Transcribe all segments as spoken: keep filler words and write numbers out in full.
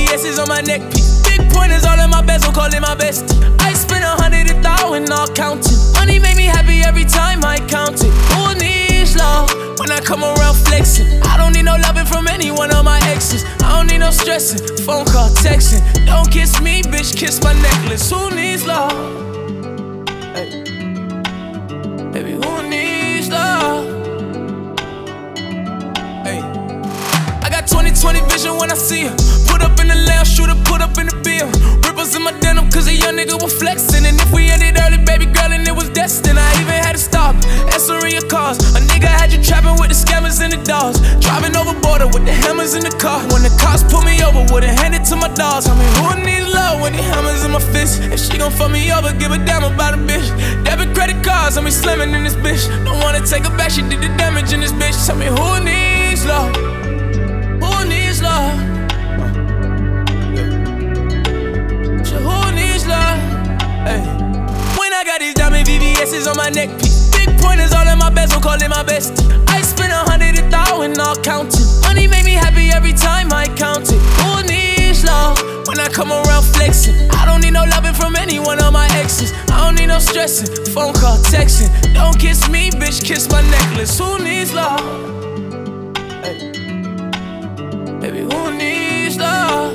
S's on my neck piece. Big pointers all in my bezel, call it my bestie. I spent a hundred a thousand, all counting. Money make me happy every time I count it. Who needs love when I come around flexing? I don't need no loving from any one of my exes. I don't need no stressing, phone call, texting. Don't kiss me, bitch, kiss my necklace. Who needs love? Hey. Baby, who needs love? Hey. I got twenty twenty vision when I see her. Put up in the lounge, shooter, put up in the bill. Ripples in my denim, cause a young nigga was flexing. And if we ended early, baby girl, and it was destined, I even had to stop, answering your calls. A nigga had you trapping with the scammers and the dogs. Driving over border with the hammers in the car. When the cops pull me over, wouldn't hand it to my dogs. I mean, who needs love when the hammers in my fist? If she gon' fuck me over, give a damn about a bitch. Debit credit cards, I be slamming in this bitch. Don't wanna take her back, she did the damage in this bitch. Tell me who needs love? Who needs love? So who needs love? Hey. When I got these diamond V V S's on my neck piece. Big pointers all in my bezel, call it my bestie. I spent a hundred a thousand, all counting. Money make me happy every time I count it. Who needs love when I come around flexing? I don't need no loving from any one of my exes. I don't need no stressing, phone call, texting. Don't kiss me, bitch, kiss my necklace. Who needs love? Hey. Baby, who needs love?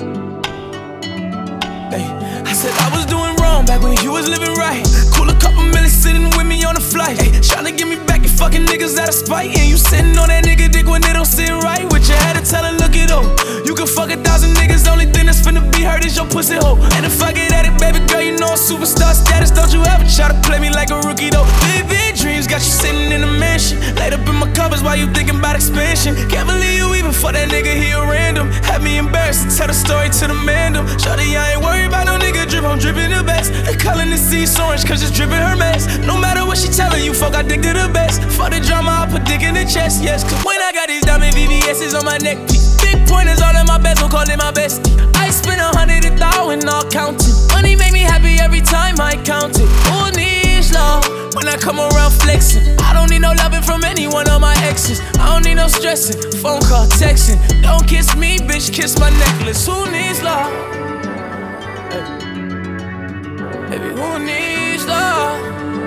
Hey. I said I was doing wrong back when you was living right. Cool a couple million sitting with me on a flight. Hey, tryna get me back, you fucking niggas out of spite. And you sitting on that nigga dick when they don't sit right with you. Had to tell her, look it up. You can fuck a thousand niggas, the only thing that's finna be hurt is your pussy hole. And if I get at it, baby girl, you know I'm superstar status. Don't you ever try to play me like a rookie though. Vivid dreams got you sitting in a mansion, laid up in my covers while you thinking about expansion. Can't believe you even fuck that nigga, he a random. Had me embarrassed to tell the story to the mandem. Shawty, I ain't worried about no nigga drip, I'm dripping the best. They calling the seas orange cause it's dripping her mess. No matter what she telling you, fuck, I dig to the best. Fuck the drama, I put dick in the chest, yes. Cause when I got these diamond V V S's on my neck piece. Big pointers all in my bezel, call it my bestie. I spent a hundred a thousand, all counting. Money make me happy every time I count it. Who needs love when I come around flexing? I don't need no loving from any one of my exes. I don't need no stressing, phone call, texting. Don't kiss me, bitch, kiss my necklace. Who needs love? Hey. Baby, who needs love?